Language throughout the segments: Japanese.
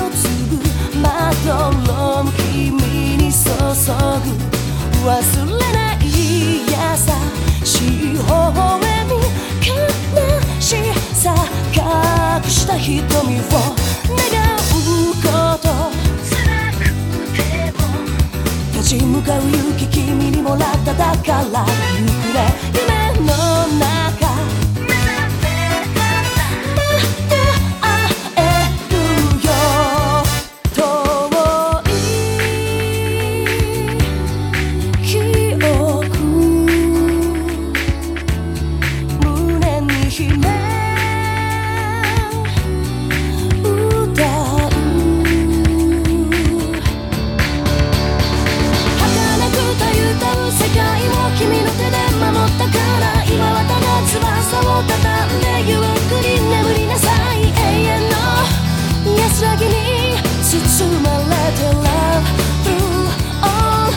の粒まどろむ君に注ぐ忘れない優しい微笑み悲しさ隠した瞳を願うこと辛くても立ち向かう勇気君にもらっただからゆっくり夢の中目覚めたらまた会えるよ遠い記憶胸に秘め翼を畳んでゆっくり眠りなさい永遠の安らぎに包まれて Love through all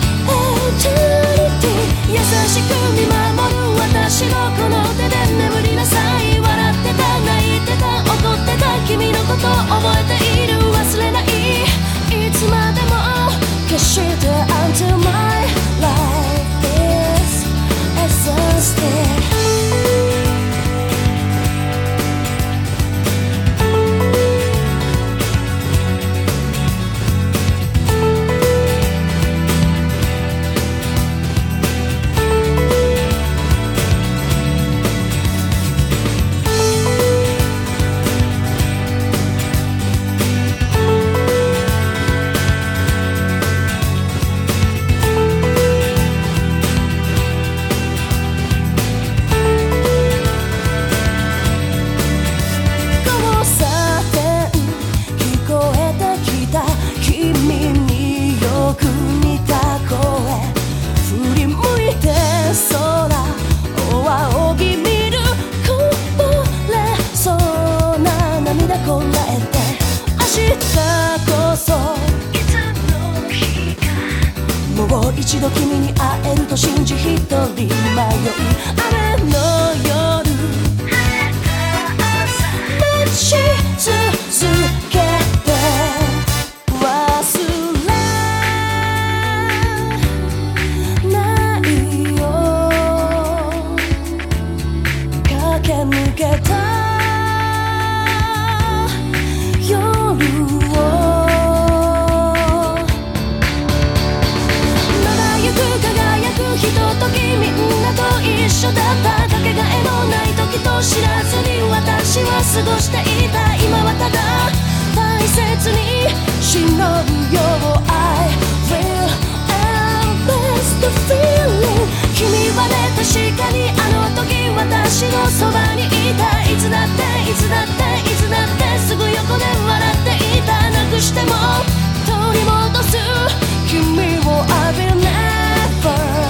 eternity 優しく見守る私のこの手で眠りなさい笑ってた泣いてた怒ってた君のこと覚えている忘れないいつまでも決して Until my life is exhaustedもう一度君に会えると信じ一人迷い雨の夜待ち続けて忘れないよ駆け抜けただったかけがえのない時と知らずに私は過ごしていた今はただ大切に忍ぶよ I will embrace the feeling 君はね確かにあの時私のそばにいたいつだっていつだっていつだってすぐ横で笑っていたなくしても取り戻す君を I will never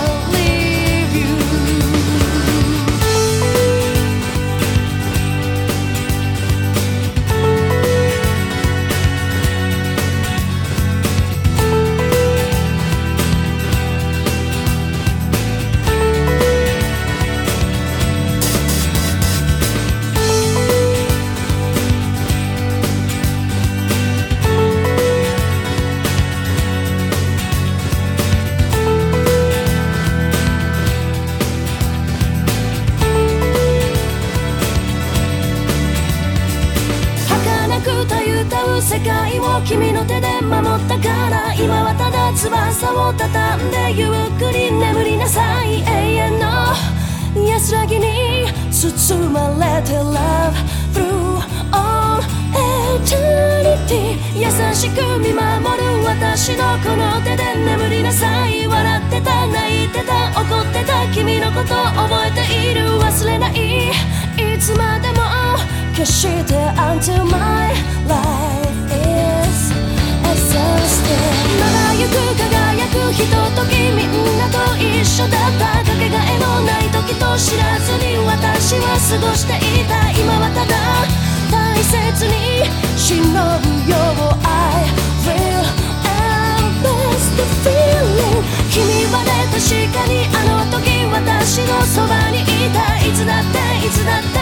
世界を君の手で守ったから今はただ翼を畳んでゆっくり眠りなさい永遠の安らぎに包まれて Love through all eternity 優しく見守る私のこの手で眠りなさい笑ってた泣いてた怒ってた君のこと覚えている忘れないいつまでも決して Until my life is exhausted まだゆく輝くひとときみんなと一緒だったかけがえのない時と知らずに私は過ごしていた今はただ大切に忍ぶよ I will embrace the feeling 君はね確かにあの時私のそばにいたいつだっていつだって